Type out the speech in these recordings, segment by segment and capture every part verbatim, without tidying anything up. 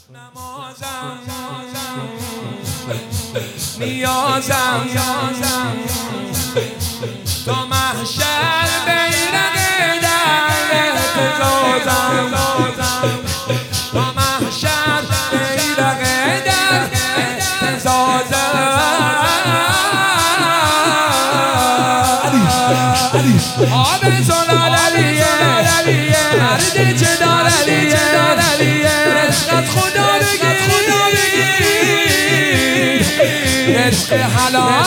نمازم نیازم تا محشر بیرق در احتجازم تا محشر بیرق در احتجازم آب زلال علیه مرد جدال علیه رزقت خدا رزق حلال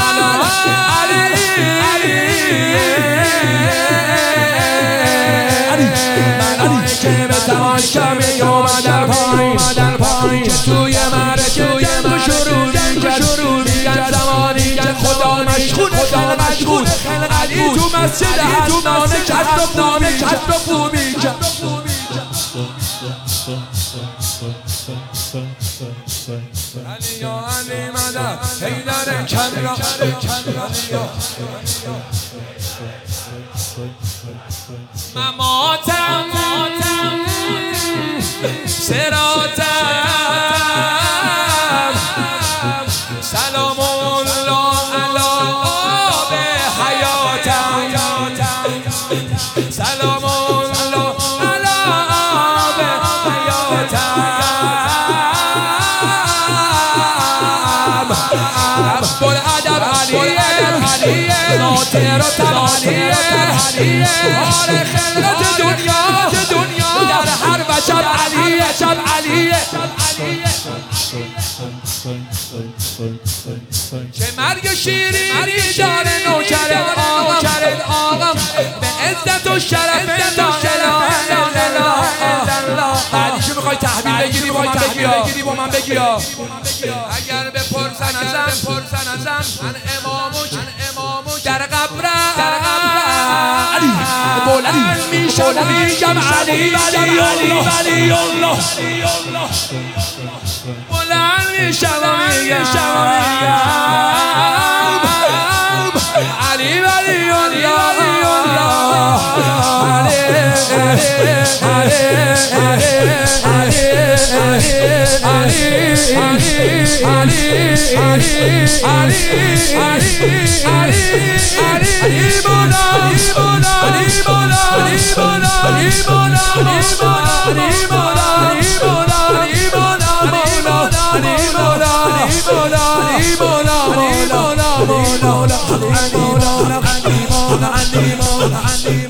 ملائکه به تماشا می اومدن پایین که توی مرکه جنگ شروع میگن زمانی که خدا مشغول خلق مشغول علی تو مسجد حسنانه کت و پو میکرد علی یا علی مدد حیدر کرا مماتم صراطم سلام الله علی آب حیاتم سلام الله علی آب حیاتم رب الادب علیه ناطر و تمالیه بار خلقت دنیا در هر بشر علیه چه مرگ شیرینی داره نوکر آقام به عزت و شرف بعدیشو میخوای تحویل بگیری با من بگی اگر بپرسن ازم من امامو در قبرم بلند میشم میگم علی ولی الله بلند میشم میگم علی ولی الله علی